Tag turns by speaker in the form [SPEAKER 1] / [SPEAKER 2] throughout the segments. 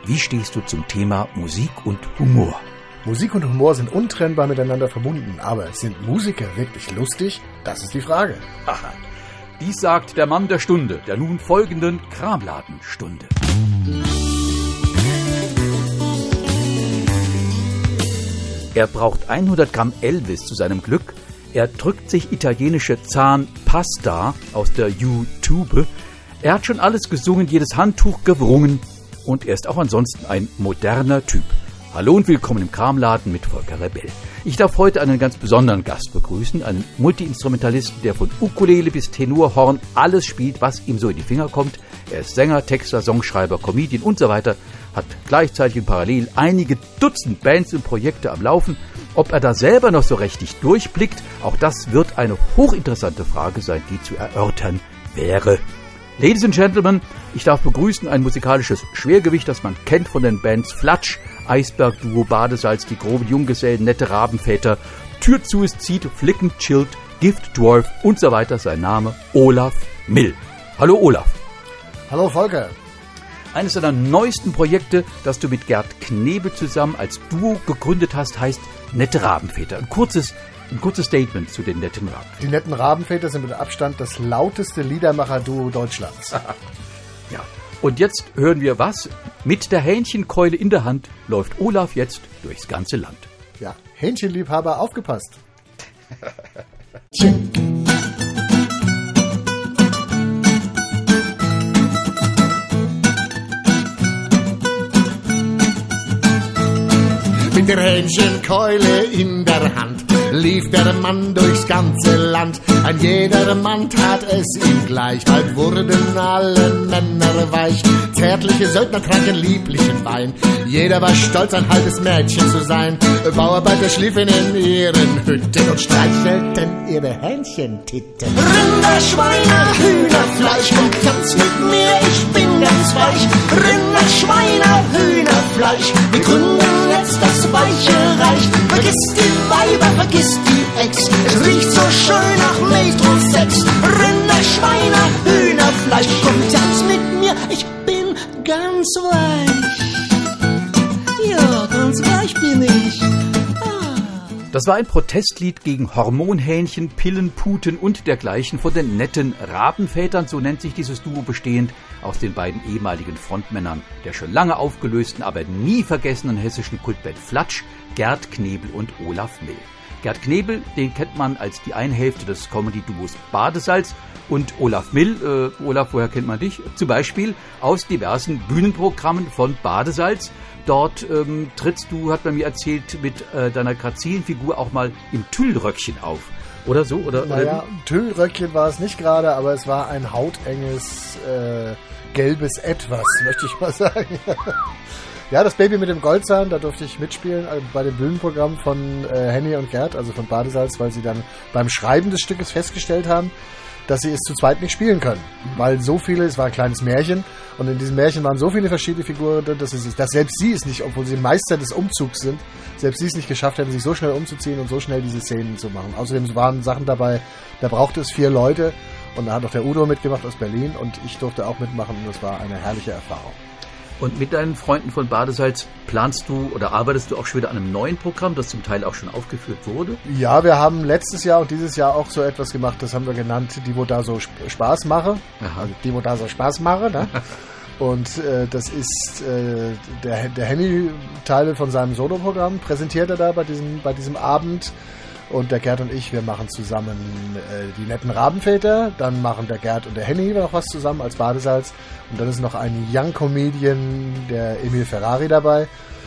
[SPEAKER 1] wie stehst du zum Thema Musik und Humor?
[SPEAKER 2] Musik und Humor sind untrennbar miteinander verbunden, aber sind Musiker wirklich lustig? Das ist die Frage.
[SPEAKER 1] Aha. Dies sagt der Mann der Stunde, der nun folgenden Kramladenstunde. Er braucht 100 Gramm Elvis zu seinem Glück. Er drückt sich italienische Zahnpasta aus der YouTube. Er hat schon alles gesungen, jedes Handtuch gewrungen. Und er ist auch ansonsten ein moderner Typ. Hallo und willkommen im Kramladen mit Volker Rebell. Ich darf heute einen ganz besonderen Gast begrüßen, einen Multi-Instrumentalisten, der von Ukulele bis Tenorhorn alles spielt, was ihm so in die Finger kommt. Er ist Sänger, Texter, Songschreiber, Comedian und so weiter, hat gleichzeitig und parallel einige Dutzend Bands und Projekte am Laufen. Ob er da selber noch so richtig durchblickt, auch das wird eine hochinteressante Frage sein, die zu erörtern wäre. Ladies and Gentlemen, ich darf begrüßen ein musikalisches Schwergewicht, das man kennt von den Bands Flatsch, Eisberg-Duo, Badesalz, die groben Junggesellen, nette Rabenväter, Tür zu, es zieht, Flicken, chillt, Gift, Dwarf und so weiter. Sein Name Olaf Mill. Hallo Olaf.
[SPEAKER 2] Hallo Volker.
[SPEAKER 1] Eines deiner neuesten Projekte, das du mit Gerd Knebel zusammen als Duo gegründet hast, heißt Nette Rabenväter. Ein kurzes Statement zu den Netten Rabenvätern.
[SPEAKER 2] Die Netten Rabenväter sind mit Abstand das lauteste Liedermacher-Duo Deutschlands.
[SPEAKER 1] Ja. Und jetzt hören wir was? Mit der Hähnchenkeule in der Hand läuft Olaf jetzt durchs ganze Land.
[SPEAKER 2] Ja, Hähnchenliebhaber, aufgepasst.
[SPEAKER 3] Mit der Hähnchenkeule in der Hand lief der Mann durchs ganze Land. Ein jeder Mann tat es ihm gleich, bald wurden alle Männer weich. Zärtliche Söldner tranken lieblichen Wein, jeder war stolz, ein halbes Mädchen zu sein. Bauarbeiter schliefen in ihren Hütten und streichelten ihre Hähnchentitten. Rinder, Schweine, Hühnerfleisch, komm, tanz mit mir, ich bin ganz weich. Rinder, Schweine, Hühnerfleisch, wir gründen jetzt das weiche Reich. Vergiss die Weiber, vergiss die Ex, es riecht so schön nach Metrosex. Rinder, Schweine, Hühnerfleisch, komm, tanz mit mir, ich bin ganz weich. Ja, ganz weich bin ich.
[SPEAKER 1] Das war ein Protestlied gegen Hormonhähnchen, Pillenputen und dergleichen von den Netten Rabenvätern, so nennt sich dieses Duo, bestehend aus den beiden ehemaligen Frontmännern der schon lange aufgelösten, aber nie vergessenen hessischen Kultband Flatsch, Gerd Knebel und Olaf Mill. Gerd Knebel, den kennt man als die eine Hälfte des Comedy-Duos Badesalz, und Olaf Mill, Olaf, woher kennt man dich? Zum Beispiel aus diversen Bühnenprogrammen von Badesalz. Dort trittst du, hat man mir erzählt, mit deiner Grazilenfigur auch mal im Tüllröckchen auf. Oder so?
[SPEAKER 2] Naja, Tüllröckchen war es nicht gerade, aber es war ein hautenges, gelbes Etwas, möchte ich mal sagen. Ja, das Baby mit dem Goldzahn, da durfte ich mitspielen bei dem Bühnenprogramm von Henny und Gerd, also von Badesalz, weil sie dann beim Schreiben des Stückes festgestellt haben, dass sie es zu zweit nicht spielen können. Weil so viele, es war ein kleines Märchen, und in diesem Märchen waren so viele verschiedene Figuren, dass selbst sie es nicht, obwohl sie Meister des Umzugs sind, selbst sie es nicht geschafft hätten, sich so schnell umzuziehen und so schnell diese Szenen zu machen. Außerdem waren Sachen dabei, da brauchte es 4 Leute, und da hat auch der Udo mitgemacht aus Berlin, und ich durfte auch mitmachen, und das war eine herrliche Erfahrung.
[SPEAKER 1] Und mit deinen Freunden von Badesalz planst du oder arbeitest du auch schon wieder an einem neuen Programm, das zum Teil auch schon aufgeführt wurde?
[SPEAKER 2] Ja, wir haben letztes Jahr und dieses Jahr auch so etwas gemacht, das haben wir genannt, die wo da so Spaß mache. Also die wo da so Spaß mache, ne? Und das ist der Henny Teile von seinem Soloprogramm, präsentiert er da bei diesem Abend. Und der Gerd und ich, wir machen zusammen die Netten Rabenväter. Dann machen der Gerd und der Henny noch was zusammen als Badesalz. Und dann ist noch ein Young Comedian, der Emil Ferrari, dabei,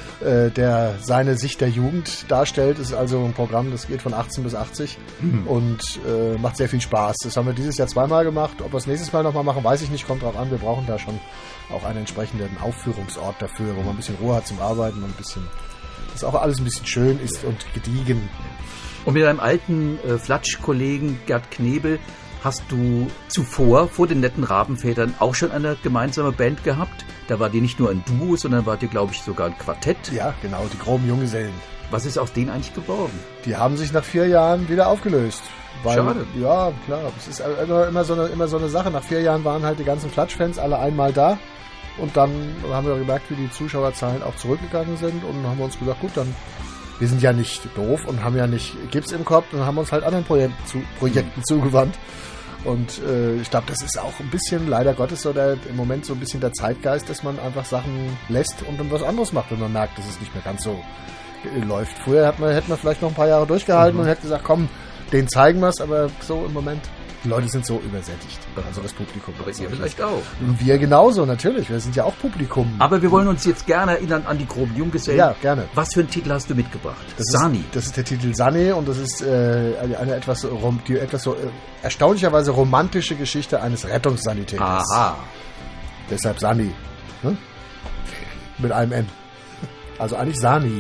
[SPEAKER 2] der seine Sicht der Jugend darstellt. Das ist also ein Programm, das geht von 18 bis 80 und macht sehr viel Spaß. Das haben wir dieses Jahr 2-mal gemacht. Ob wir es nächstes Mal nochmal machen, weiß ich nicht. Kommt drauf an. Wir brauchen da schon auch einen entsprechenden Aufführungsort dafür, wo man ein bisschen Ruhe hat zum Arbeiten und ein bisschen, dass auch alles ein bisschen schön ist und gediegen.
[SPEAKER 1] Und mit deinem alten Flatsch-Kollegen Gerd Knebel hast du zuvor, vor den Netten Rabenvätern, auch schon eine gemeinsame Band gehabt. Da war die nicht nur ein Duo, sondern war die, glaube ich, sogar ein Quartett.
[SPEAKER 2] Ja, genau, die groben Junggesellen.
[SPEAKER 1] Was ist aus denen eigentlich geworden?
[SPEAKER 2] Die haben sich nach 4 Jahren wieder aufgelöst. Weil,
[SPEAKER 1] schade.
[SPEAKER 2] Ja, klar. Es ist immer so eine Sache. Nach 4 Jahren waren halt die ganzen Flatsch-Fans alle einmal da. Und dann haben wir gemerkt, wie die Zuschauerzahlen auch zurückgegangen sind und haben uns gesagt, gut, dann, wir sind ja nicht doof und haben ja nicht Gips im Kopf und haben uns halt anderen Projekten zugewandt. Und ich glaube, das ist auch ein bisschen, leider Gottes, so im Moment so ein bisschen der Zeitgeist, dass man einfach Sachen lässt und dann was anderes macht, wenn man merkt, dass es nicht mehr ganz so läuft. Früher hätte man vielleicht noch ein paar Jahre durchgehalten und hätte gesagt, komm, denen zeigen wir es, aber so im Moment, die Leute sind so übersättigt, also das Publikum.
[SPEAKER 1] Aber ihr vielleicht auch.
[SPEAKER 2] Und wir genauso, natürlich, wir sind ja auch Publikum.
[SPEAKER 1] Aber wir wollen uns jetzt gerne erinnern an die groben Junggesellen.
[SPEAKER 2] Ja, gerne.
[SPEAKER 1] Was für einen Titel hast du mitgebracht?
[SPEAKER 2] Sani. Das ist der Titel Sani und das ist eine etwas erstaunlicherweise romantische Geschichte eines Rettungssanitäters.
[SPEAKER 1] Aha.
[SPEAKER 2] Deshalb Sani. Hm? Mit einem N. Also eigentlich Sani.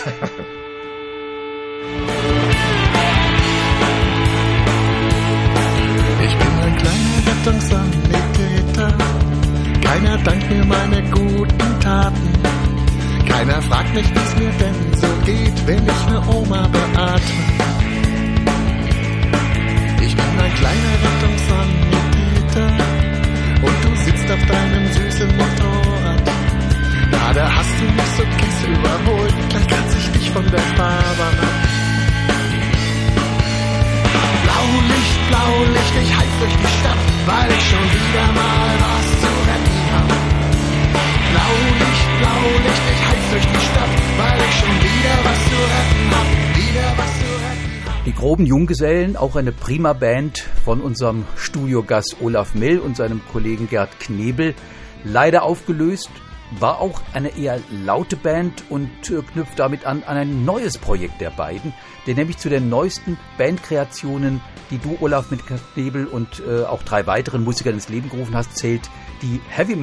[SPEAKER 3] Ich bin ein kleiner Rettungssanitäter. Keiner dankt mir meine guten Taten. Keiner fragt mich, wie es mir denn so geht, wenn ich eine Oma beatme. Ich bin ein kleiner Rettungssanitäter und du sitzt auf deinem süßen Motorrad. Gerade hast du mich so kiss überholt, gleich kratze ich dich von der Fahrbahn ab. Blaulicht, ich heiz durch die Stadt, weil ich schon wieder mal was zu retten hab. Blaulicht, ich heiz durch die Stadt, weil ich schon wieder was zu retten hab.
[SPEAKER 1] Die groben Junggesellen, auch eine prima Band von unserem Studiogast Olaf Mill und seinem Kollegen Gerd Knebel, leider aufgelöst. War auch eine eher laute Band und knüpft damit an ein neues Projekt der beiden, der nämlich zu den neuesten Bandkreationen, die du, Olaf, mit Knebel und auch 3 weiteren Musikern ins Leben gerufen hast, zählt die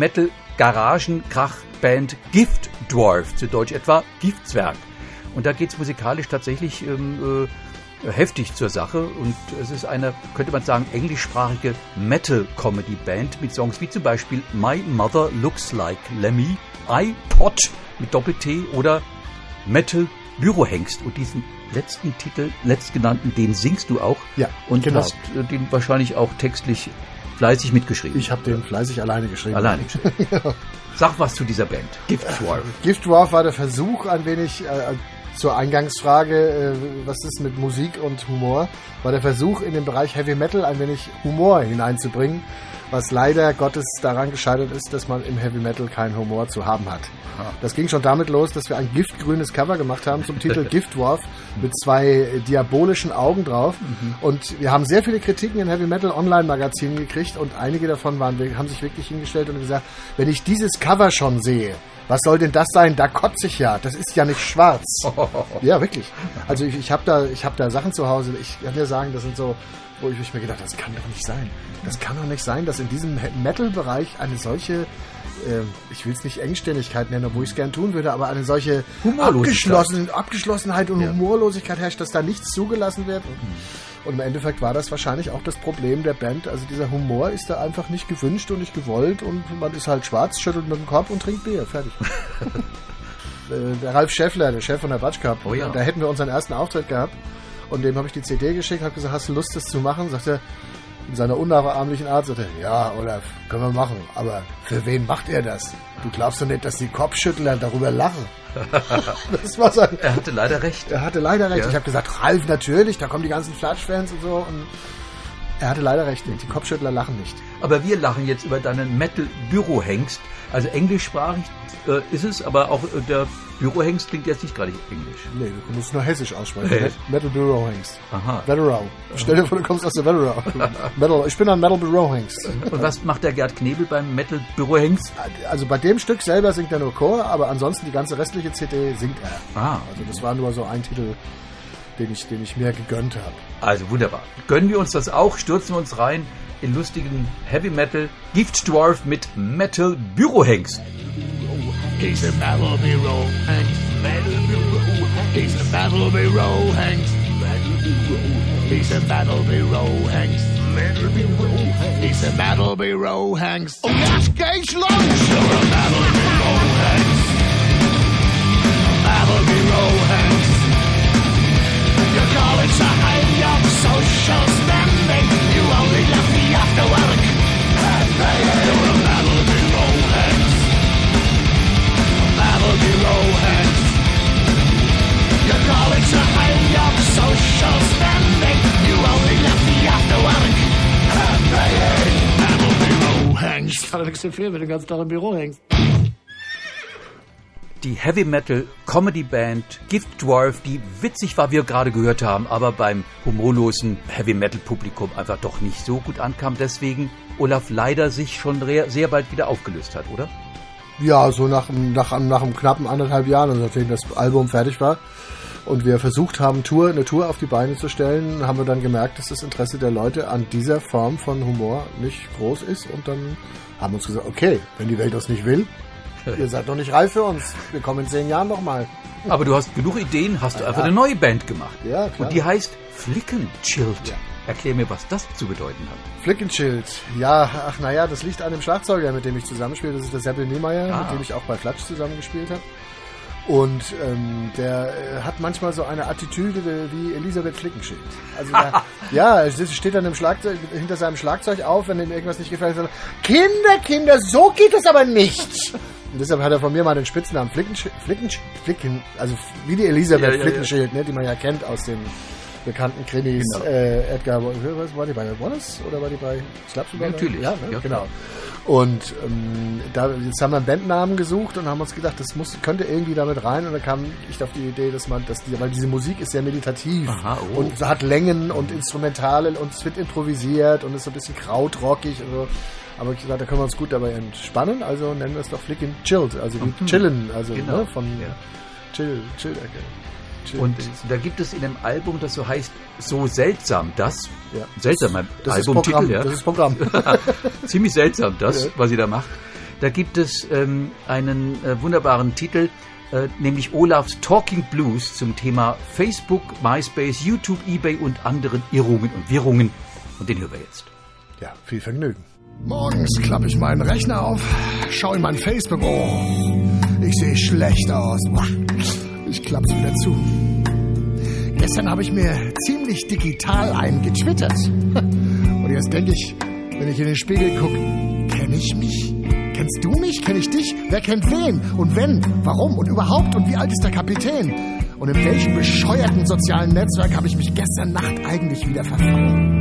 [SPEAKER 1] Heavy-Metal-Garagen-Krach-Band Gift Dwarf, zu Deutsch etwa Giftzwerg. Und da geht es musikalisch tatsächlich heftig zur Sache und es ist eine, könnte man sagen, englischsprachige Metal-Comedy-Band mit Songs wie zum Beispiel My Mother Looks Like Lemmy, iPod mit Doppel-T oder Metal Bürohengst. Und diesen letzten Titel, letztgenannten, den singst du auch.
[SPEAKER 2] Ja,
[SPEAKER 1] und
[SPEAKER 2] genau.
[SPEAKER 1] hast den wahrscheinlich auch textlich fleißig mitgeschrieben.
[SPEAKER 2] Ich habe den fleißig alleine geschrieben.
[SPEAKER 1] Alleine geschrieben. Ja. Sag was zu dieser Band. Gift Dwarf.
[SPEAKER 2] Gift Dwarf war der Versuch, ein wenig zur Eingangsfrage, was ist mit Musik und Humor, war der Versuch, in den Bereich Heavy Metal ein wenig Humor hineinzubringen, was leider Gottes daran gescheitert ist, dass man im Heavy Metal keinen Humor zu haben hat. Das ging schon damit los, dass wir ein giftgrünes Cover gemacht haben zum Titel Gift Dwarf mit 2 diabolischen Augen drauf. Und wir haben sehr viele Kritiken in Heavy Metal Online-Magazinen gekriegt und einige davon haben sich wirklich hingestellt und gesagt, wenn ich dieses Cover schon sehe, was soll denn das sein? Da kotze ich ja. Das ist ja nicht schwarz. Ja, wirklich. Also ich hab da Sachen zu Hause. Ich kann dir sagen, das sind so, wo ich mir gedacht habe, das kann doch nicht sein. Das kann doch nicht sein, dass in diesem Metal-Bereich eine solche, ich will es nicht Engständigkeit nennen, obwohl ich es gern tun würde, aber eine solche Abgeschlossenheit und Humorlosigkeit herrscht, dass da nichts zugelassen wird. Und im Endeffekt war das wahrscheinlich auch das Problem der Band. Also dieser Humor ist da einfach nicht gewünscht und nicht gewollt und man ist halt schwarz, schüttelt mit dem Kopf und trinkt Bier. Fertig. Der Ralf Schäffler, der Chef von der Batsch Cup, da hätten wir unseren ersten Auftritt gehabt und dem habe ich die CD geschickt, habe gesagt, hast du Lust, das zu machen? Sagt er, in seiner unnachahmlichen Art, sagt er, ja, Olaf, können wir machen, aber für wen macht er das? Du glaubst doch nicht, dass die Kopfschüttler darüber lachen. Das war sein.
[SPEAKER 1] Er hatte leider recht.
[SPEAKER 2] Ja. Ich habe gesagt, Ralf, natürlich, da kommen die ganzen Flatsch-Fans und so. Und er hatte leider recht, die Kopfschüttler lachen nicht.
[SPEAKER 1] Aber wir lachen jetzt über deinen Metal-Bürohengst. Also englischsprachig ist es, aber auch der Bürohengst klingt jetzt nicht gerade englisch.
[SPEAKER 2] Nee, du musst nur hessisch aussprechen. Metal Bürohengst.
[SPEAKER 1] Aha.
[SPEAKER 2] Wetterau. Stell dir vor, du kommst aus der Wetterau. Ich bin ein Metal Bürohengst.
[SPEAKER 1] Und was macht der Gerd Knebel beim Metal Bürohengst?
[SPEAKER 2] Also bei dem Stück selber singt er nur Chor, aber ansonsten die ganze restliche CD singt er.
[SPEAKER 1] Ah.
[SPEAKER 2] Also das war nur so ein Titel, den ich mir gegönnt habe.
[SPEAKER 1] Also wunderbar. Gönnen wir uns das auch, stürzen wir uns rein in lustigen Heavy Metal. Gift Dwarf mit Metal Bürohengst.
[SPEAKER 3] He's a Metal Bürohengst. He's a Metal Bürohengst. He's a Metal Bürohengst. He's a Metal Bürohengst. Und das geht los. You're a Metal Bürohengst. Metal Bürohengst. Your college high, your social standing. You only left me after work. You're a Metal Bürohengst. kann ja nichts empfehlen, wenn du den ganzen Tag im Büro hängst.
[SPEAKER 1] Die Heavy-Metal-Comedy-Band Gift Dwarf, die witzig war, wie wir gerade gehört haben, aber beim humorlosen Heavy-Metal-Publikum einfach doch nicht so gut ankam. Deswegen Olaf leider sich schon sehr bald wieder aufgelöst hat, oder?
[SPEAKER 2] Ja, so nach einem knappen 1,5 Jahren, also nachdem das Album fertig war und wir versucht haben, eine Tour auf die Beine zu stellen, haben wir dann gemerkt, dass das Interesse der Leute an dieser Form von Humor nicht groß ist und dann haben wir uns gesagt, okay, wenn die Welt das nicht will, ihr seid noch nicht reif für uns. Wir kommen in 10 Jahren nochmal.
[SPEAKER 1] Aber du hast genug Ideen, hast du einfach eine neue Band gemacht.
[SPEAKER 2] Ja, klar.
[SPEAKER 1] Und die heißt Flickenchild. Ja. Erklär mir, was das zu bedeuten hat.
[SPEAKER 2] Flickenchild. Ja, das liegt an dem Schlagzeuger, mit dem ich zusammenspiele. Das ist der Seppel Niemeyer, mit dem ich auch bei Flatsch zusammengespielt habe. Und der hat manchmal so eine Attitüde wie Elisabeth Flickenschild. Also er steht dann hinter seinem Schlagzeug auf, wenn ihm irgendwas nicht gefällt. Sagt, Kinder, so geht es aber nicht. Und deshalb hat er von mir mal den Spitznamen Flicken, also wie die Elisabeth Flickenschild, ne, die man ja kennt aus den bekannten Krimis. Genau. Edgar, war die bei Wallace oder war die bei Slapsugar?
[SPEAKER 1] Natürlich.
[SPEAKER 2] Ja, ne? Ja, genau. Und jetzt haben wir einen Bandnamen gesucht und haben uns gedacht, das könnte irgendwie damit rein. Und dann kam ich auf die Idee, weil diese Musik ist sehr meditativ.
[SPEAKER 1] Aha,
[SPEAKER 2] und hat Längen und Instrumentale und es wird improvisiert und ist so ein bisschen krautrockig und so. Aber ich gesagt, da können wir uns gut dabei entspannen, also nennen wir es doch Flickin' Chilled, also wie chillen, also
[SPEAKER 1] genau.
[SPEAKER 2] Ne, von Chill.
[SPEAKER 1] Und da gibt es in dem Album, das so heißt, so seltsam das, seltsamer
[SPEAKER 2] Albumtitel,
[SPEAKER 1] ja.
[SPEAKER 2] Das ist Programm.
[SPEAKER 1] Ziemlich seltsam das, was ihr da macht. Da gibt es einen wunderbaren Titel, nämlich Olafs Talking Blues zum Thema Facebook, MySpace, YouTube, eBay und anderen Irrungen und Wirrungen. Und den hören wir jetzt.
[SPEAKER 2] Ja, viel Vergnügen.
[SPEAKER 3] Morgens klappe ich meinen Rechner auf, schaue in mein Facebook. Oh, ich sehe schlecht aus. Ich klapp's wieder zu. Gestern habe ich mir ziemlich digital eingetwittert. Und jetzt denke ich, wenn ich in den Spiegel gucke, kenne ich mich? Kennst du mich? Kenn ich dich? Wer kennt wen? Und wenn? Warum? Und überhaupt? Und wie alt ist der Kapitän? Und in welchem bescheuerten sozialen Netzwerk habe ich mich gestern Nacht eigentlich wieder verfangen?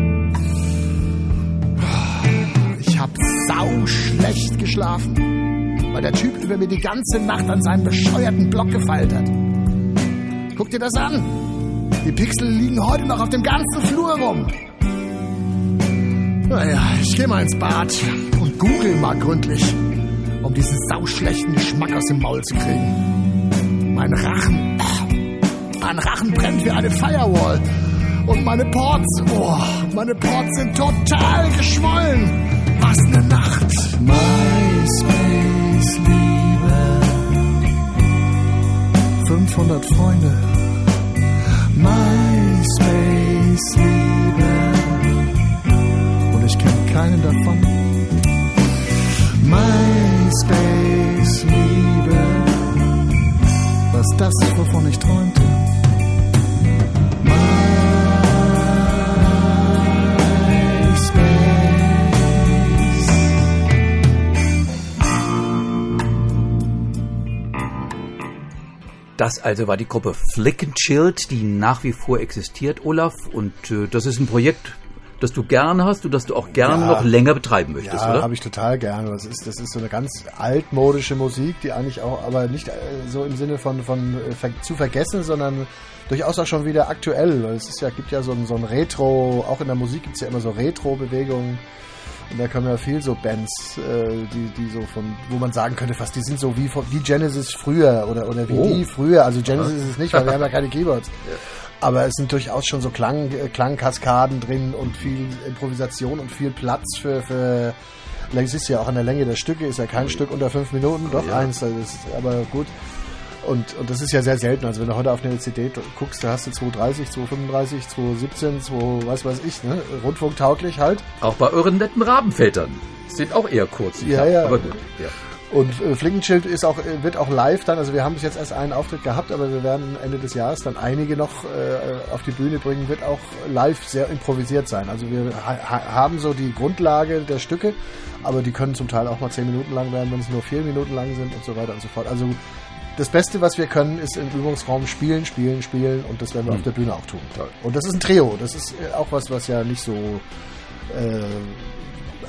[SPEAKER 3] Ich habe sauschlecht geschlafen, weil der Typ über mir die ganze Nacht an seinen bescheuerten Blog gefeilt hat. Guck dir das an. Die Pixel liegen heute noch auf dem ganzen Flur rum. Naja, ich gehe mal ins Bad und google mal gründlich, um diesen sauschlechten Geschmack aus dem Maul zu kriegen. Mein Rachen brennt wie eine Firewall. Und meine Ports sind total geschwollen. Was ne Nacht. MySpace, Liebe. 500 Freunde. MySpace, Liebe. Und ich kenne keinen davon. MySpace, Liebe. Was das, wovon ich träumte.
[SPEAKER 1] Das also war die Gruppe Flickenchild, die nach wie vor existiert, Olaf. Und das ist ein Projekt, das du gerne hast und das du auch gerne noch länger betreiben möchtest, oder?
[SPEAKER 2] Ja, habe ich total gerne. Das ist so eine ganz altmodische Musik, die eigentlich auch, aber nicht so im Sinne von zu vergessen, sondern durchaus auch schon wieder aktuell. Es gibt ja so ein Retro, auch in der Musik gibt es ja immer so Retro-Bewegungen. Und da kommen ja viel so Bands, die so wo man sagen könnte fast, die sind so wie Genesis früher oder wie die früher. Also Genesis ist es nicht, weil wir haben ja keine Keyboards. Aber es sind durchaus schon so Klangkaskaden drin und viel Improvisation und viel Platz für es ist ja auch an der Länge der Stücke, ist ja kein Stück unter 5 Minuten, doch eins, aber gut. Und das ist ja sehr selten. Also wenn du heute auf eine CD guckst, da hast du 230, 235, 217, 2 weiß ich, ne? Rundfunktauglich halt.
[SPEAKER 1] Auch bei euren netten Rabenvätern sind auch eher kurz.
[SPEAKER 2] Ja.
[SPEAKER 1] Aber gut, ja.
[SPEAKER 2] Und Flickenchild wird auch live dann, also wir haben bis jetzt erst einen Auftritt gehabt, aber wir werden Ende des Jahres dann einige noch auf die Bühne bringen, wird auch live sehr improvisiert sein. Also wir haben so die Grundlage der Stücke, aber die können zum Teil auch mal 10 Minuten lang werden, wenn es nur 4 Minuten lang sind und so weiter und so fort. Also das Beste, was wir können, ist im Übungsraum spielen und das werden wir auf der Bühne auch tun. Und das ist ein Trio, das ist auch was ja nicht so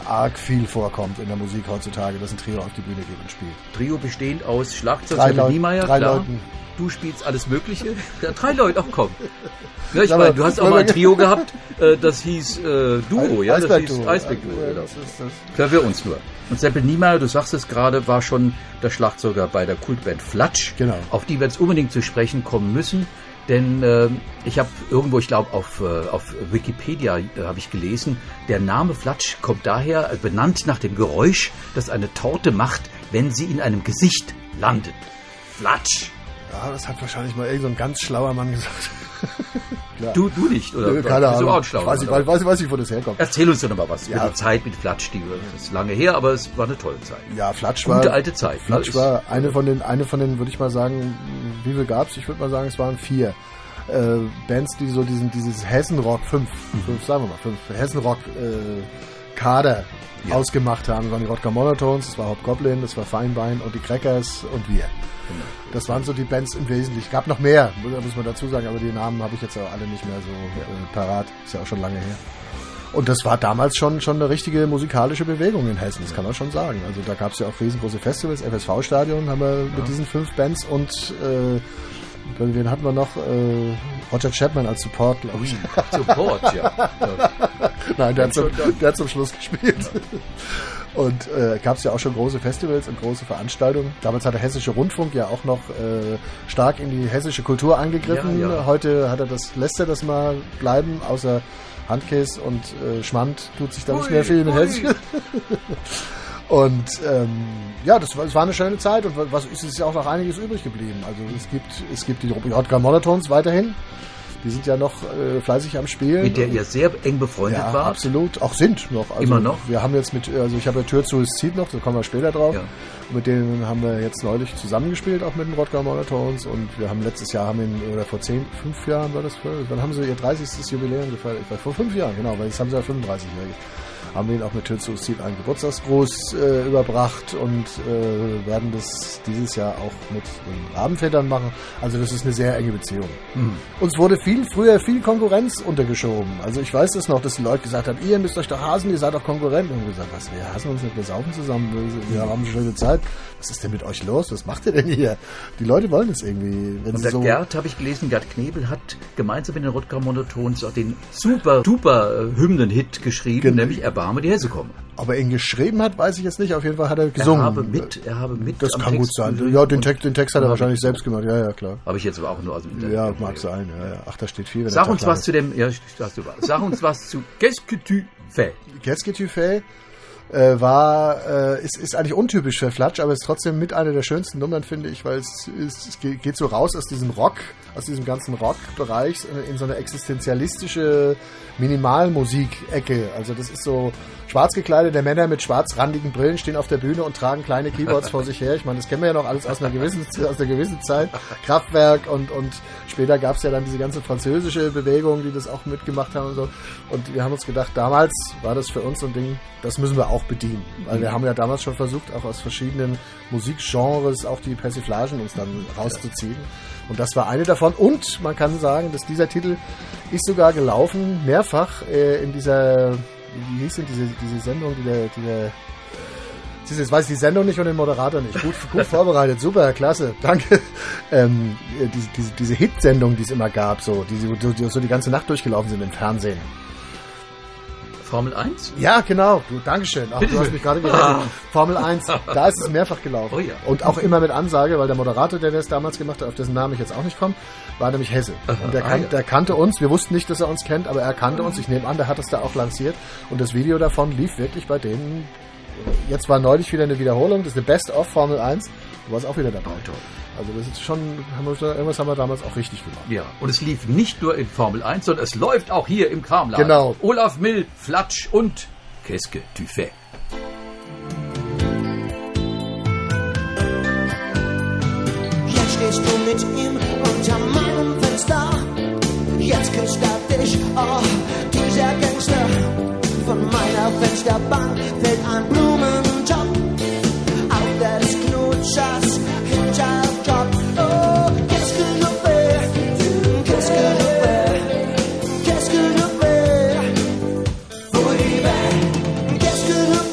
[SPEAKER 2] arg viel vorkommt in der Musik heutzutage, dass ein Trio auf die Bühne geht und spielt.
[SPEAKER 1] Trio bestehend aus Schlagzeug,
[SPEAKER 2] Drei
[SPEAKER 1] Niemeyer,
[SPEAKER 2] drei
[SPEAKER 1] klar.
[SPEAKER 2] Leuten.
[SPEAKER 1] Du spielst alles Mögliche. Ja, 3 Leute, auch komm. Ja, ich meine, du hast auch mal ein Trio gehabt, das hieß Duo, ja? Das hieß Eisberg-Duo.
[SPEAKER 2] Ja,
[SPEAKER 1] Genau.
[SPEAKER 2] das ist das.
[SPEAKER 1] Klar, für uns nur. Und Seppel Niemeyer, du sagst es gerade, war schon der Schlagzeuger bei der Kultband Flatsch.
[SPEAKER 2] Genau.
[SPEAKER 1] Auf die wir jetzt unbedingt zu sprechen kommen müssen. Denn ich habe irgendwo, ich glaube auf Wikipedia habe ich gelesen, der Name Flatsch kommt daher, benannt nach dem Geräusch, das eine Torte macht, wenn sie in einem Gesicht landet. Flatsch.
[SPEAKER 2] Ja, das hat wahrscheinlich mal irgend so ein ganz schlauer Mann gesagt.
[SPEAKER 1] Du nicht, oder?
[SPEAKER 2] Nö, keine
[SPEAKER 1] Bist du
[SPEAKER 2] Ahnung.
[SPEAKER 1] auch ein schlauer
[SPEAKER 2] Weiß nicht, wo das herkommt.
[SPEAKER 1] Erzähl uns doch noch mal was
[SPEAKER 2] Ja.
[SPEAKER 1] über die Zeit mit Flatsch. Das ist lange her, aber es war eine tolle Zeit.
[SPEAKER 2] Ja, Flatsch
[SPEAKER 1] Gute
[SPEAKER 2] war...
[SPEAKER 1] alte Zeit.
[SPEAKER 2] Flatsch war eine von den, würde ich mal sagen, wie viel gab's? Ich würde mal sagen, es waren 4 Bands, die so dieses Hessenrock, 5 Hessenrock Kader ausgemacht haben. Das waren die Rodger Monotones, das war Hobgoblin, das war Feinbein und die Crackers und wir. Das waren so die Bands im Wesentlichen. Gab noch mehr, muss man dazu sagen, aber die Namen habe ich jetzt auch alle nicht mehr so parat. Ist ja auch schon lange her. Und das war damals schon eine richtige musikalische Bewegung in Hessen, das kann man schon sagen. Also da gab es ja auch riesengroße Festivals, FSV-Stadion haben wir mit diesen 5 Bands und wen hatten wir noch? Roger Chapman als Support, glaube ich.
[SPEAKER 1] Support, ja.
[SPEAKER 2] Nein, der hat zum Schluss gespielt. Und gab es ja auch schon große Festivals und große Veranstaltungen. Damals hat der Hessische Rundfunk ja auch noch stark in die hessische Kultur eingegriffen.
[SPEAKER 1] Ja.
[SPEAKER 2] Heute lässt er das mal bleiben, außer Handkäse und Schmand tut sich da nicht mehr viel mit Hessisch. Und das war eine schöne Zeit und es ist ja auch noch einiges übrig geblieben. Also es gibt die Rodger Monotones weiterhin. Die sind ja noch fleißig am Spielen.
[SPEAKER 1] Mit der ihr sehr eng befreundet
[SPEAKER 2] ja,
[SPEAKER 1] wart.
[SPEAKER 2] Absolut. Auch sind noch. Also
[SPEAKER 1] immer noch?
[SPEAKER 2] Wir haben jetzt ich habe ja Tür zu Zieht noch, da kommen wir später drauf.
[SPEAKER 1] Ja.
[SPEAKER 2] Mit denen haben wir jetzt neulich zusammengespielt, auch mit den Rodger Monotones. Und wir haben letztes Jahr, oder vor 5 Jahren war das, dann haben sie ihr 30. Jubiläum gefeiert. Vor 5 Jahren, genau, weil jetzt haben sie ja 35-jährig. Haben wir ihn auch mit Tür zu Zieht einen Geburtstagsgruß überbracht und werden das dieses Jahr auch mit den Rabenvätern machen. Also das ist eine sehr enge Beziehung. Uns wurde früher viel Konkurrenz untergeschoben. Also ich weiß das noch, dass die Leute gesagt haben, ihr müsst euch doch hasen, ihr seid doch Konkurrenten. Und wir gesagt, was, wir hassen uns nicht, wir saufen zusammen, wir haben eine schöne Zeit. Was ist denn mit euch los? Was macht ihr denn hier? Die Leute wollen es irgendwie.
[SPEAKER 1] Und der Gerd, habe ich gelesen, Gerd Knebel hat gemeinsam mit den Rodger Monotones auch den super Hymnen-Hit geschrieben, nämlich Erbarme die Hesse komme.
[SPEAKER 2] Ob er ihn geschrieben hat, weiß ich jetzt nicht. Auf jeden Fall hat er gesungen.
[SPEAKER 1] Er habe mit.
[SPEAKER 2] Das kann gut sein. Ja, den Text hat er wahrscheinlich selbst gemacht. Ja, klar.
[SPEAKER 1] Habe ich jetzt aber auch nur aus dem Internet.
[SPEAKER 2] Ja, mag sein. Ja. Ach, da steht viel.
[SPEAKER 1] Sag uns was zu dem. Ja, sag uns was zu Qu'est-ce que tu fais?
[SPEAKER 2] Qu'est-ce que tu fais? Ist eigentlich untypisch für Flatsch, aber ist trotzdem mit einer der schönsten Nummern, finde ich, weil es geht so raus aus diesem ganzen Rock-Bereich in so eine existenzialistische Minimalmusik-Ecke. Also das ist so schwarz gekleidete Männer mit schwarzrandigen Brillen stehen auf der Bühne und tragen kleine Keyboards vor sich her. Ich meine, das kennen wir ja noch alles aus einer gewissen Zeit. Kraftwerk und später gab es ja dann diese ganze französische Bewegung, die das auch mitgemacht haben und so. Und wir haben uns gedacht, damals war das für uns so ein Ding, das müssen wir auch bedienen. Weil wir haben ja damals schon versucht, auch aus verschiedenen Musikgenres auch die Persiflagen uns dann rauszuziehen. Und das war eine davon. Und man kann sagen, dass dieser Titel ist sogar gelaufen, mehrfach in dieser, wie hieß denn diese Sendung, jetzt weiß ich die Sendung nicht und den Moderator nicht. Gut vorbereitet, super, klasse, danke. Diese Hit-Sendung, die es immer gab, die so die ganze Nacht durchgelaufen sind im Fernsehen.
[SPEAKER 1] Formel 1?
[SPEAKER 2] Ja, genau. Dankeschön. Ach, du hast mich gerade gerettet. Formel 1, da ist es mehrfach gelaufen.
[SPEAKER 1] Oh ja.
[SPEAKER 2] Und auch immer mit Ansage, weil der Moderator, der das damals gemacht hat, auf dessen Namen ich jetzt auch nicht komme, war nämlich Hesse. Und der kannte uns. Wir wussten nicht, dass er uns kennt, aber er kannte uns. Ich nehme an, der hat es da auch lanciert. Und das Video davon lief wirklich bei denen. Jetzt war neulich wieder eine Wiederholung. Das ist eine Best-of Formel 1. Du warst auch wieder dabei.
[SPEAKER 1] Oh, toll.
[SPEAKER 2] Also das ist schon, irgendwas haben wir damals auch richtig gemacht.
[SPEAKER 1] Ja, und es lief nicht nur in Formel 1, sondern es läuft auch hier im Kramladen.
[SPEAKER 2] Genau.
[SPEAKER 1] Olaf Mill, Flatsch und Qu'est-ce que tu fais?
[SPEAKER 4] Jetzt stehst du mit ihm unter meinem Fenster. Jetzt küsst er dich, oh, dieser Gangster. Von meiner Fensterbank fällt ein Blumentopf auf des Knutschers Hinterkopf. Oh, qu'est-ce que je fais? Qu'est-ce que je fais? Qu'est-ce que je fais? Qu'est-ce que je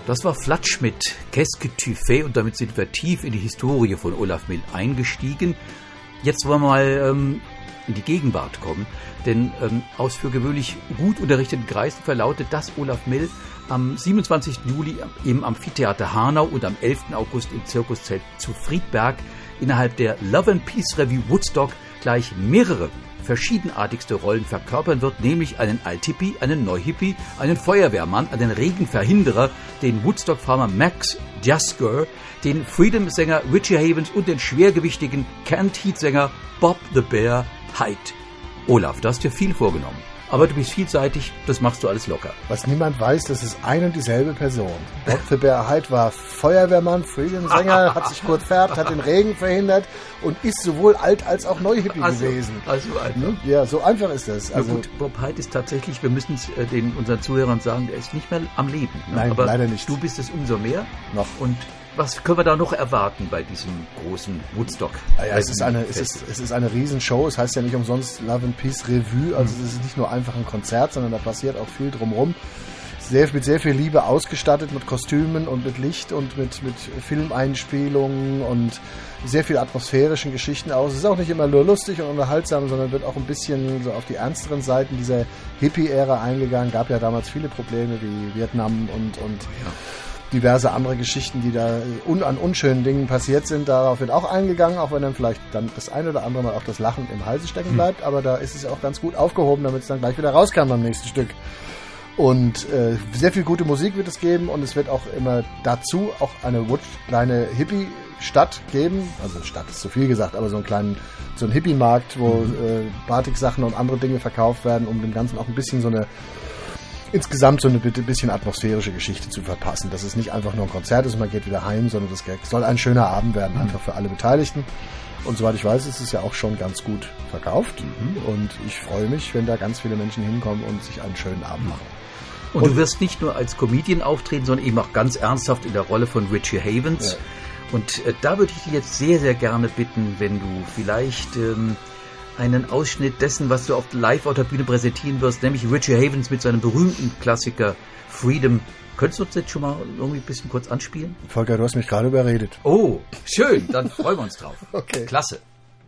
[SPEAKER 1] Das war Flatsch mit Qu'est-ce que tu fais und damit sind wir tief in die Historie von Olaf Mill eingestiegen. Jetzt wollen wir mal in die Gegenwart kommen, denn aus für gewöhnlich gut unterrichteten Kreisen verlautet, dass Olaf Mill am 27. Juli im Amphitheater Hanau und am 11. August im Zirkuszelt zu Friedberg innerhalb der Love and Peace Revue Woodstock gleich mehrere verschiedenartigste Rollen verkörpern wird, nämlich einen Althippie, einen Neuhippie, einen Feuerwehrmann, einen Regenverhinderer, den Woodstock-Farmer Max Jasker, den Freedom-Sänger Richie Havens und den schwergewichtigen Canned Heat-Sänger Bob the Bear Hyde. Olaf, du hast dir viel vorgenommen, aber du bist vielseitig, das machst du alles locker.
[SPEAKER 2] Was niemand weiß, das ist ein und dieselbe Person. Bob the Bear Hyde war Feuerwehrmann, Freedom-Sänger, hat sich kurz gefärbt, hat den Regen verhindert und ist sowohl alt als auch Neuhippie gewesen.
[SPEAKER 1] Also einfach.
[SPEAKER 2] Ja, so einfach ist das.
[SPEAKER 1] Also gut, Bob Hyde ist tatsächlich, wir müssen es unseren Zuhörern sagen, der ist nicht mehr am Leben. Ne?
[SPEAKER 2] Nein,
[SPEAKER 1] aber
[SPEAKER 2] leider nicht.
[SPEAKER 1] Du bist es umso mehr.
[SPEAKER 2] Noch.
[SPEAKER 1] Und was können wir da noch erwarten bei diesem großen Woodstock?
[SPEAKER 2] Ja, es ist eine Riesenshow. Es heißt ja nicht umsonst Love and Peace Revue. Also es ist nicht nur einfach ein Konzert, sondern da passiert auch viel drumherum. Mit sehr viel Liebe ausgestattet, mit Kostümen und mit Licht und mit Filmeinspielungen und sehr viel atmosphärischen Geschichten aus. Es ist auch nicht immer nur lustig und unterhaltsam, sondern wird auch ein bisschen so auf die ernsteren Seiten dieser Hippie-Ära eingegangen. Gab ja damals viele Probleme wie Vietnam und diverse andere Geschichten, die da an unschönen Dingen passiert sind. Darauf wird auch eingegangen, auch wenn dann vielleicht dann das ein oder andere Mal auch das Lachen im Halse stecken bleibt. Aber da ist es auch ganz gut aufgehoben, damit es dann gleich wieder rauskam beim nächsten Stück. Und sehr viel gute Musik wird es geben und es wird auch immer dazu auch eine kleine Hippie-Stadt geben. Also Stadt ist zu viel gesagt, aber so ein Hippie-Markt, wo Batik-Sachen und andere Dinge verkauft werden, um dem Ganzen auch ein bisschen insgesamt so eine bisschen atmosphärische Geschichte zu verpassen. Dass es nicht einfach nur ein Konzert ist und man geht wieder heim, sondern das soll ein schöner Abend werden, einfach für alle Beteiligten. Und soweit ich weiß, ist es ja auch schon ganz gut verkauft. Und ich freue mich, wenn da ganz viele Menschen hinkommen und sich einen schönen Abend machen.
[SPEAKER 1] Und du wirst nicht nur als Comedian auftreten, sondern eben auch ganz ernsthaft in der Rolle von Richie Havens. Ja. Und da würde ich dich jetzt sehr, sehr gerne bitten, wenn du vielleicht einen Ausschnitt dessen, was du live auf der Bühne präsentieren wirst, nämlich Richie Havens mit seinem berühmten Klassiker Freedom. Könntest du uns jetzt schon mal irgendwie ein bisschen kurz anspielen?
[SPEAKER 2] Volker, du hast mich gerade überredet.
[SPEAKER 1] Oh, schön, dann freuen wir uns drauf.
[SPEAKER 2] Okay.
[SPEAKER 1] Klasse.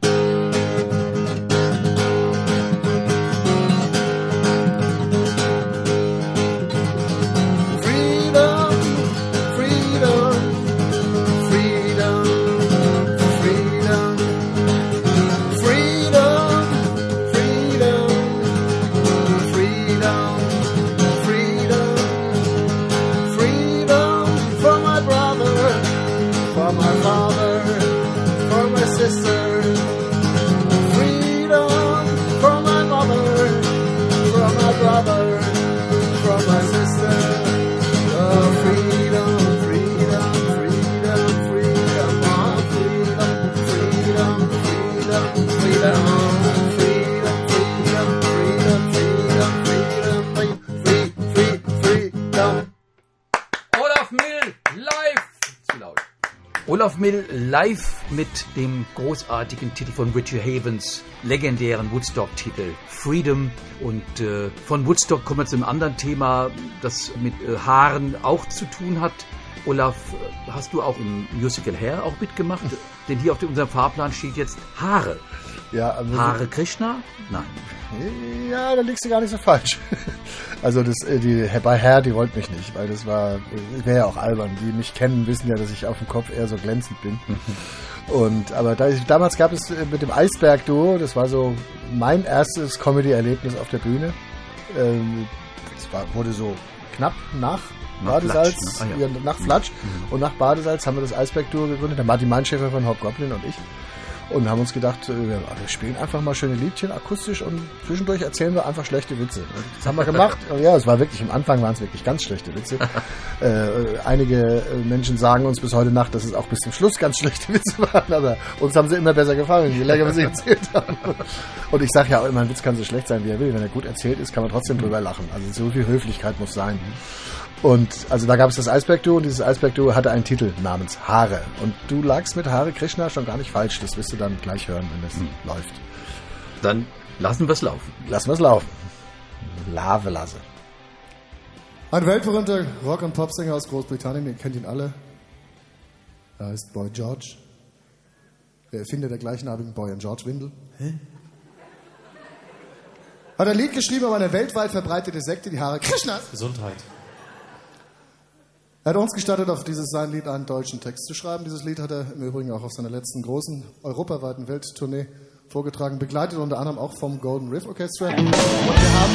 [SPEAKER 1] Olaf Mill live mit dem großartigen Titel von Richie Havens, legendären Woodstock-Titel Freedom. Und von Woodstock kommen wir zu einem anderen Thema, das mit Haaren auch zu tun hat. Olaf, hast du auch im Musical Hair auch mitgemacht? Denn hier auf unserem Fahrplan steht jetzt Haare.
[SPEAKER 2] Ja, also
[SPEAKER 1] Hare Krishna? Nein.
[SPEAKER 2] Ja, da liegst du gar nicht so falsch. Also bei Hair, die wollte mich nicht, weil das wäre ja auch albern. Die mich kennen, wissen ja, dass ich auf dem Kopf eher so glänzend bin. Aber damals gab es mit dem Eisberg-Duo, das war so mein erstes Comedy-Erlebnis auf der Bühne. Wurde so knapp nach Badesalz, nach Flatsch. Und nach Badesalz haben wir das Eisberg-Duo gegründet, der Martin Meinschäfer von Hobgoblin und ich. Und haben uns gedacht, wir spielen einfach mal schöne Liedchen akustisch und zwischendurch erzählen wir einfach schlechte Witze. Und das haben wir gemacht. Und ja, es war wirklich, am Anfang waren es wirklich ganz schlechte Witze. Einige Menschen sagen uns bis heute Nacht, dass es auch bis zum Schluss ganz schlechte Witze waren, aber uns haben sie immer besser gefallen, je länger wir sie erzählt haben. Und ich sage ja auch immer, ein Witz kann so schlecht sein, wie er will. Wenn er gut erzählt ist, kann man trotzdem drüber lachen. Also so viel Höflichkeit muss sein. Und also da gab es das Eisberg-Duo und dieses Eisberg-Duo hatte einen Titel namens Haare. Und du lagst mit Hare Krishna schon gar nicht falsch. Das wirst du dann gleich hören, wenn das läuft.
[SPEAKER 1] Dann lassen wir es laufen.
[SPEAKER 2] Lassen wir es laufen. Lave lasse.
[SPEAKER 3] Ein weltberühmter Rock- und Popsänger aus Großbritannien, ihr kennt ihn alle. Er heißt Boy George. Der Erfinder der gleichnamigen Boy and George Windel. Hä? Hat ein Lied geschrieben über eine weltweit verbreitete Sekte, die Hare Krishnas.
[SPEAKER 5] Gesundheit.
[SPEAKER 3] Er hat uns gestattet, auf sein Lied einen deutschen Text zu schreiben. Dieses Lied hat er im Übrigen auch auf seiner letzten großen europaweiten Welttournee vorgetragen, begleitet unter anderem auch vom Golden Riff Orchestra. Und wir haben...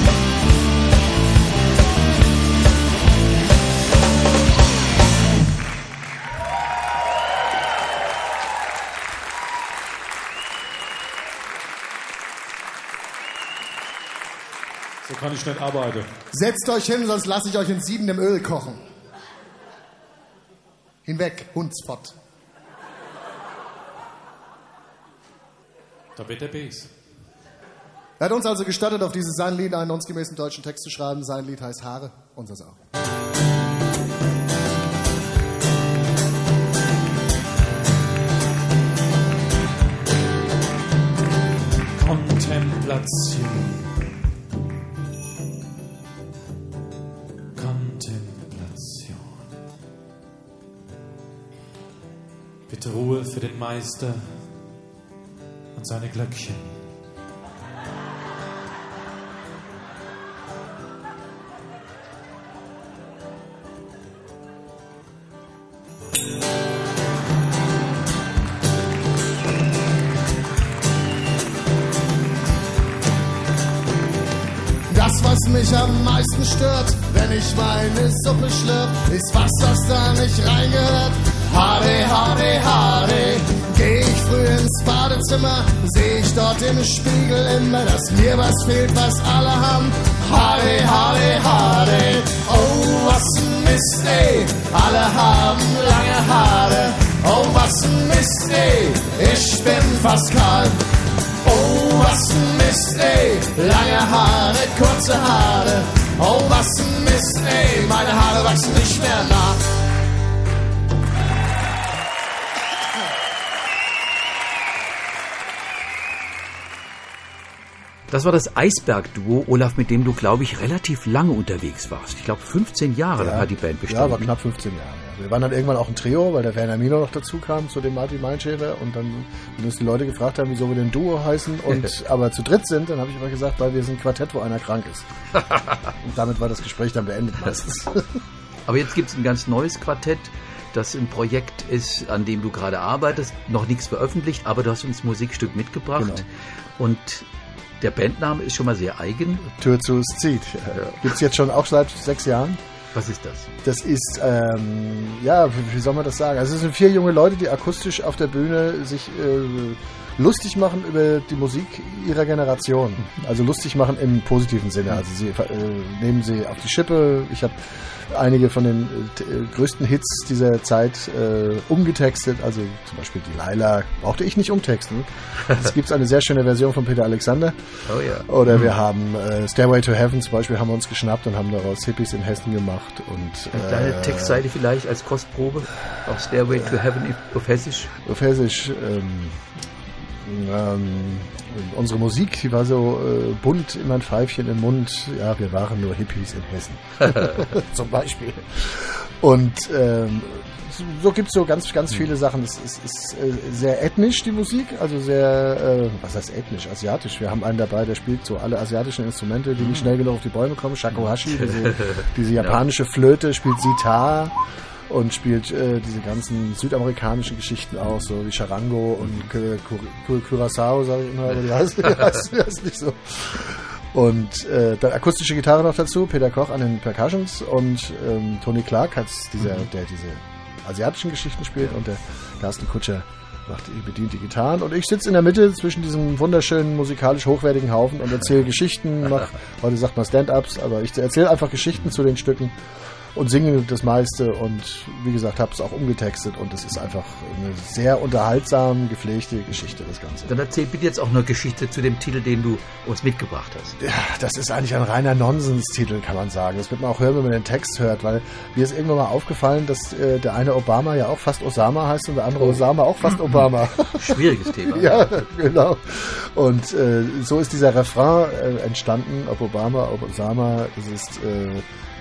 [SPEAKER 5] So kann ich nicht arbeiten.
[SPEAKER 3] Setzt euch hin, sonst lasse ich euch in 7 im Öl kochen. Hinweg, Hundsfott.
[SPEAKER 5] Da wird der Bass.
[SPEAKER 3] Er hat uns also gestattet, auf dieses sein Lied einen uns gemäßen deutschen Text zu schreiben. Sein Lied heißt Haare, unseres auch.
[SPEAKER 5] Kontemplation. Bitte Ruhe für den Meister und seine Glöckchen.
[SPEAKER 3] Das, was mich am meisten stört, wenn ich meine Suppe schlürf, ist was, das da nicht reingehört. Hare, hare, hare. Geh ich früh ins Badezimmer, seh ich dort im Spiegel immer, dass mir was fehlt, was alle haben. Hare, hare, hare. Oh, was ein Mist, ey. Alle haben lange Haare. Oh, was ein Mist, ey. Ich bin fast kahl. Oh, was ein Mist, ey. Lange Haare, kurze Haare. Oh, was ein Mist, ey. Meine Haare wachsen nicht mehr nach.
[SPEAKER 1] Das war das Eisberg-Duo, Olaf, mit dem du, glaube ich, relativ lange unterwegs warst. Ich glaube, 15 Jahre hat die Band bestanden.
[SPEAKER 2] Ja, war knapp 15 Jahre. Ja. Wir waren dann irgendwann auch ein Trio, weil der Werner Mino noch dazu kam, zu dem Martin Meinschäfer. Und dann uns die Leute gefragt haben, wieso wir denn Duo heißen und aber zu dritt sind, dann habe ich aber gesagt, weil wir sind ein Quartett, wo einer krank ist. Und damit war das Gespräch dann beendet meistens.
[SPEAKER 1] Aber jetzt gibt es ein ganz neues Quartett, das ein Projekt ist, an dem du gerade arbeitest. Noch nichts veröffentlicht, aber du hast uns ein Musikstück mitgebracht.
[SPEAKER 2] Genau.
[SPEAKER 1] Und der Bandname ist schon mal sehr eigen.
[SPEAKER 2] Tür zu zieht. Gibt es jetzt schon auch seit 6 Jahren.
[SPEAKER 1] Was ist das?
[SPEAKER 2] Das ist, ja, wie soll man das sagen? Also es sind 4 junge Leute, die akustisch auf der Bühne sich lustig machen über die Musik ihrer Generation. Also lustig machen im positiven Sinne. Also sie nehmen sie auf die Schippe. Ich habe einige von den größten Hits dieser Zeit umgetextet. Also zum Beispiel die Laila brauchte ich nicht umtexten. Es gibt eine sehr schöne Version von Peter Alexander.
[SPEAKER 1] Oh ja.
[SPEAKER 2] Oder wir haben Stairway to Heaven zum Beispiel haben wir uns geschnappt und haben daraus Hippies in Hessen gemacht. Und
[SPEAKER 1] deine Textseite vielleicht als Kostprobe auf Stairway to Heaven auf Hessisch?
[SPEAKER 2] Auf Hessisch. Unsere Musik, die war so bunt, immer ein Pfeifchen im Mund. Ja, wir waren nur Hippies in Hessen. Zum Beispiel. Und so gibt es so ganz, ganz viele Sachen. Es ist sehr ethnisch, die Musik. Also sehr, was heißt ethnisch? Asiatisch. Wir haben einen dabei, der spielt so alle asiatischen Instrumente, die nicht schnell genug auf die Bäume kommen. Shakuhachi, diese japanische Flöte, spielt Sitar. Und spielt diese ganzen südamerikanischen Geschichten auch, so wie Charango und Curaçao, sage ich immer, aber die heißt nicht so. Und dann akustische Gitarre noch dazu, Peter Koch an den Percussions und Tony Clark hat der diese asiatischen Geschichten spielt und der Carsten Kutscher bedient die Gitarren und ich sitze in der Mitte zwischen diesem wunderschönen, musikalisch hochwertigen Haufen und erzähle Geschichten, heute sagt man Stand-Ups, aber ich erzähle einfach Geschichten zu den Stücken und singe das meiste und wie gesagt, habe es auch umgetextet und es ist einfach eine sehr unterhaltsam gepflegte Geschichte, das Ganze.
[SPEAKER 1] Dann erzähl bitte jetzt auch eine Geschichte zu dem Titel, den du uns mitgebracht hast.
[SPEAKER 2] Ja, das ist eigentlich ein reiner Nonsens-Titel, kann man sagen. Das wird man auch hören, wenn man den Text hört, weil mir ist irgendwann mal aufgefallen, dass der eine Obama ja auch fast Osama heißt und der andere Osama auch fast Obama.
[SPEAKER 1] Schwieriges Thema.
[SPEAKER 2] Ja, genau. Und so ist dieser Refrain entstanden, ob Obama, ob Osama, es ist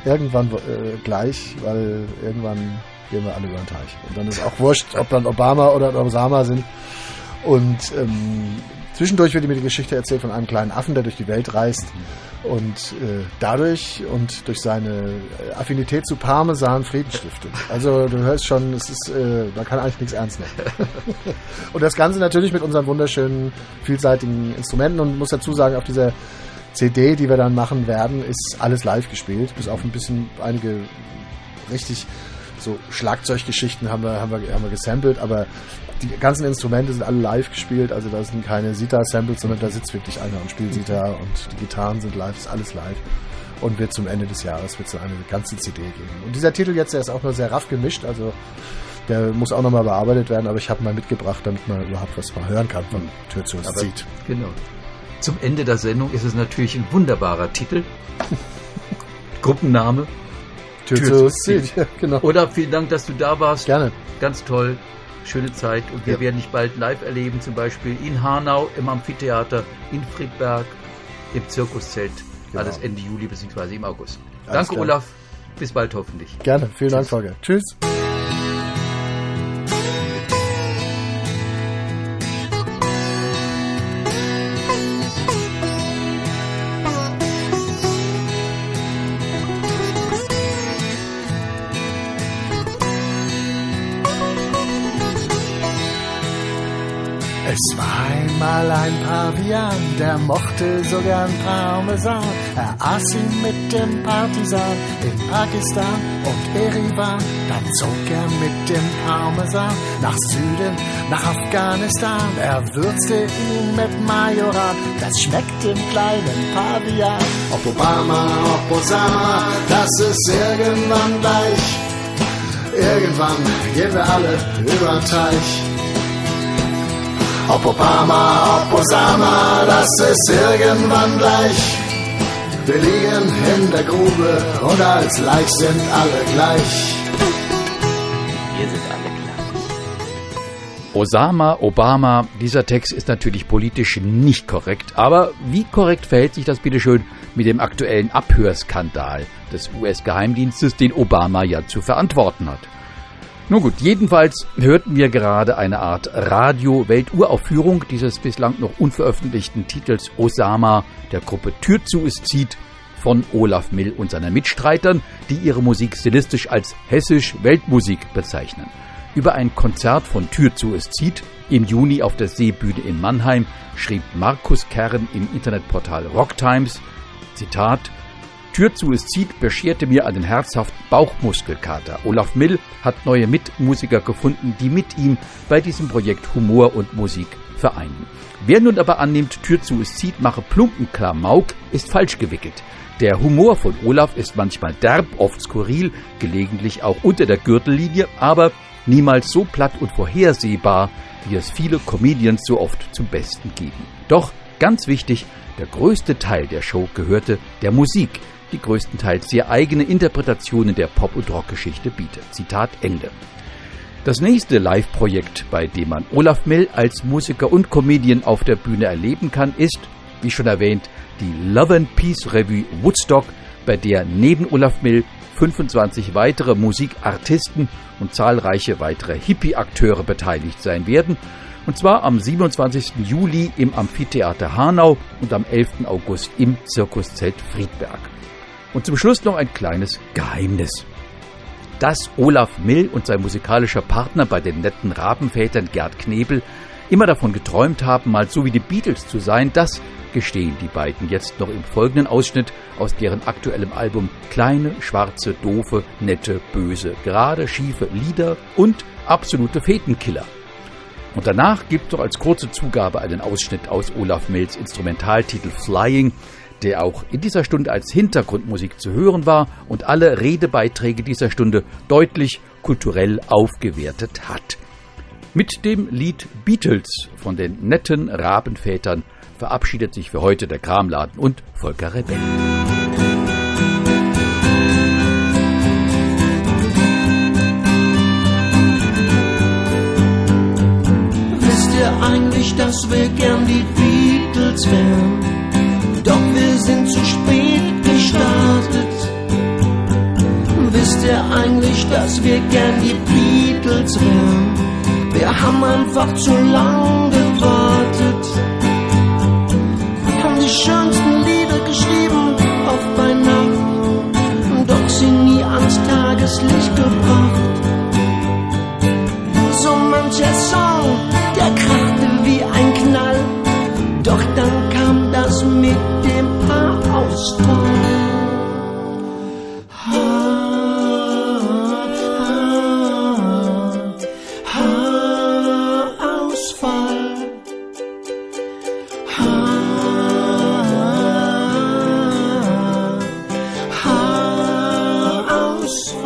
[SPEAKER 2] irgendwann gleich, weil irgendwann gehen wir alle über den Teich. Und dann ist auch wurscht, ob dann Obama oder Osama sind. Und zwischendurch wird mir die Geschichte erzählt von einem kleinen Affen, der durch die Welt reist und dadurch und durch seine Affinität zu Parmesan Frieden stiftet. Also du hörst schon, es ist, man kann eigentlich nichts ernst nehmen. Und das Ganze natürlich mit unseren wunderschönen, vielseitigen Instrumenten, und muss dazu sagen, auf dieser CD, die wir dann machen werden, ist alles live gespielt, bis auf ein bisschen einige richtig so Schlagzeuggeschichten haben wir gesampelt, aber die ganzen Instrumente sind alle live gespielt, also da sind keine Sitar-Samples, sondern da sitzt wirklich einer und spielt Sitar, und die Gitarren sind live, ist alles live, und wird zum Ende des Jahres wird es eine ganze CD geben. Und dieser Titel jetzt, der ist auch nur sehr raff gemischt, also der muss auch nochmal bearbeitet werden, aber ich habe mal mitgebracht, damit man überhaupt was mal hören kann von Tür zu Zieht.
[SPEAKER 1] Genau. Zum Ende der Sendung ist es natürlich ein wunderbarer Titel. Gruppenname.
[SPEAKER 2] Tür zu Zieht. Ja, genau.
[SPEAKER 1] Oder vielen Dank, dass du da warst.
[SPEAKER 2] Gerne.
[SPEAKER 1] Ganz toll. Schöne Zeit. Und wir werden dich bald live erleben, zum Beispiel in Hanau, im Amphitheater, in Friedberg, im Zirkuszelt. Genau. Alles Ende Juli bzw. im August.
[SPEAKER 2] Alles
[SPEAKER 1] Danke,
[SPEAKER 2] klar.
[SPEAKER 1] Olaf. Bis bald hoffentlich.
[SPEAKER 2] Gerne. Vielen Dank, Volker. Tschüss.
[SPEAKER 3] Es war einmal ein Pavian, der mochte so gern Parmesan. Er aß ihn mit dem Partisan in Pakistan und Erivan. Dann zog er mit dem Parmesan nach Süden, nach Afghanistan. Er würzte ihn mit Majoran, das schmeckt dem kleinen Pavian. Ob Obama, ob Osama, das ist irgendwann gleich. Irgendwann gehen wir alle über den Teich. Ob Obama, ob Osama, das ist irgendwann gleich. Wir liegen in der Grube und als Laich sind alle gleich.
[SPEAKER 6] Wir sind alle gleich.
[SPEAKER 1] Osama, Obama, dieser Text ist natürlich politisch nicht korrekt. Aber wie korrekt verhält sich das bitteschön mit dem aktuellen Abhörskandal des US-Geheimdienstes, den Obama ja zu verantworten hat? Nun gut, jedenfalls hörten wir gerade eine Art Radio-Welturaufführung dieses bislang noch unveröffentlichten Titels Osama der Gruppe Tür zu, es zieht von Olaf Mill und seinen Mitstreitern, die ihre Musik stilistisch als hessisch Weltmusik bezeichnen. Über ein Konzert von Tür zu, es zieht im Juni auf der Seebühne in Mannheim schrieb Markus Kern im Internetportal Rock Times, Zitat: Tür zu, es zieht, bescherte mir einen herzhaften Bauchmuskelkater. Olaf Mill hat neue Mitmusiker gefunden, die mit ihm bei diesem Projekt Humor und Musik vereinen. Wer nun aber annimmt, Tür zu, es zieht, mache plumpen Klamauk, ist falsch gewickelt. Der Humor von Olaf ist manchmal derb, oft skurril, gelegentlich auch unter der Gürtellinie, aber niemals so platt und vorhersehbar, wie es viele Comedians so oft zum Besten geben. Doch, ganz wichtig, der größte Teil der Show gehörte der Musik, die größtenteils sehr eigene Interpretationen der Pop- und Rockgeschichte bietet. Zitat Ende. Das nächste Live-Projekt, bei dem man Olaf Mill als Musiker und Comedian auf der Bühne erleben kann, ist, wie schon erwähnt, die Love and Peace Revue Woodstock, bei der neben Olaf Mill 25 weitere Musikartisten und zahlreiche weitere Hippie-Akteure beteiligt sein werden, und zwar am 27. Juli im Amphitheater Hanau und am 11. August im Zirkuszelt Friedberg. Und zum Schluss noch ein kleines Geheimnis. Dass Olaf Mill und sein musikalischer Partner bei den netten Rabenvätern Gerd Knebel immer davon geträumt haben, mal so wie die Beatles zu sein, das gestehen die beiden jetzt noch im folgenden Ausschnitt aus deren aktuellem Album Kleine, schwarze, doofe, nette, böse, gerade, schiefe Lieder und absolute Fetenkiller. Und danach gibt es noch als kurze Zugabe einen Ausschnitt aus Olaf Mills Instrumentaltitel Flying, der auch in dieser Stunde als Hintergrundmusik zu hören war und alle Redebeiträge dieser Stunde deutlich kulturell aufgewertet hat. Mit dem Lied Beatles von den netten Rabenvätern verabschiedet sich für heute der Kramladen und Volker Rebell.
[SPEAKER 4] Wisst ihr eigentlich, dass wir gern die Beatles wären? Doch wir sind zu spät gestartet. Wisst ihr eigentlich, dass wir gern die Beatles wären? Wir haben einfach zu lang gewartet. Haben die schönsten Lieder geschrieben auf Weihnachten, doch sie nie ans Tageslicht gebracht. So mancher Song, der krachte wie ein Knall, doch dann kam das mit dem Haarausfall. Haarausfall.